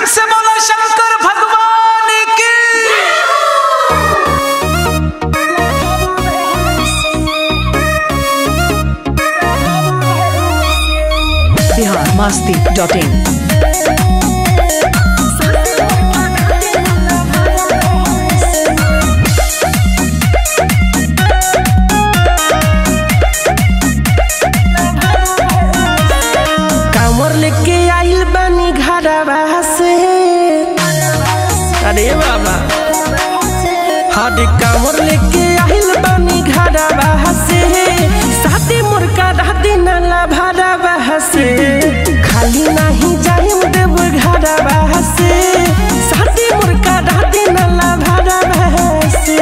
से बोला शंकर भगवान की। biharmasti.in लेके आइल बानी घरवा से। अरे बाबा हर कांवर लेके आइल बानी घरवा से। साथी मुर्का दादी नाला भरवा से। खाली नहीं जाइम देव घरवा से। साथी मुर्का दादी नाला भरवा से।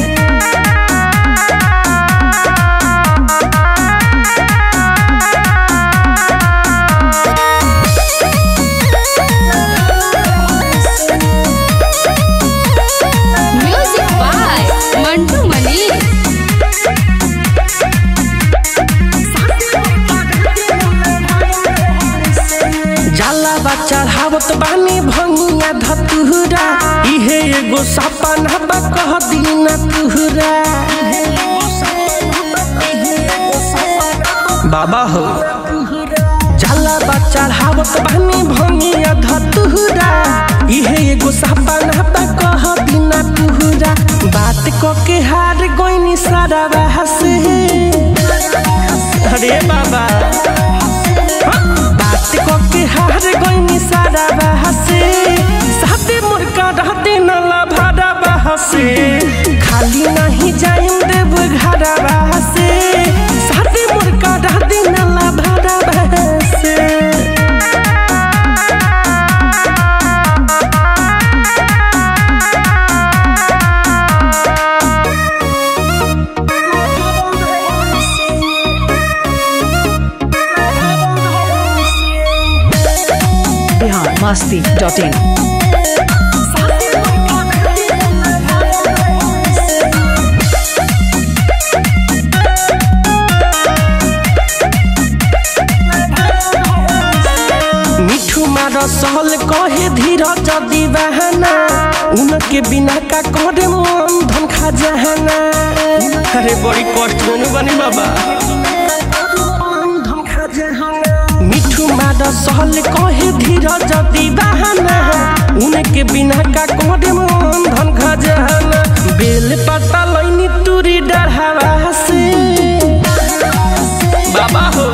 चढ़ावत बानी भंगिया धतुरा। इहे एगो सपना बा कह दीना तुहरा। बाबा हो जाला बा चढ़ावत बानी भंगिया धतुरा। इहे एगो सपना बा कह दीना तुहरा। बात को के हार गोइनी सारा से। अरे बाबा के हार गोइनी सारा बहसे। साथे मुर्का रहते नला भाड़ा बहसे। खाली नहीं जाइम देव घरा बहसे। साथे मुर्का रहते नला भाड़ा बहसे। biharmasti.in मिठू मार सहल कहे धीरज दीवाना। उनके बिना का करे मन धन खा जहाना। अरे बड़ी कष्ट में बनी बाबा। मिठू मार सहल कहे धीरज दीवाना। उनके बिना का करे मन धन खा जहाना। बेल पता लैनी तुरी डढ़ावा से। बाबा हो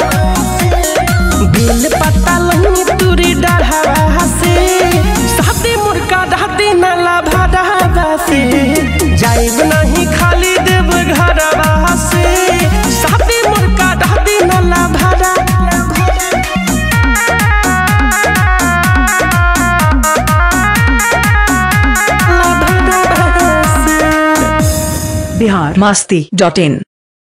बेल पता लैनी तुरी डढ़ावा से। साथे मुर्का दादी नाला भाड़ा से। जाइब नहीं खाली देव घरवा से। साथे मुर्का दादी नाला भाड़ा। biharmasti.in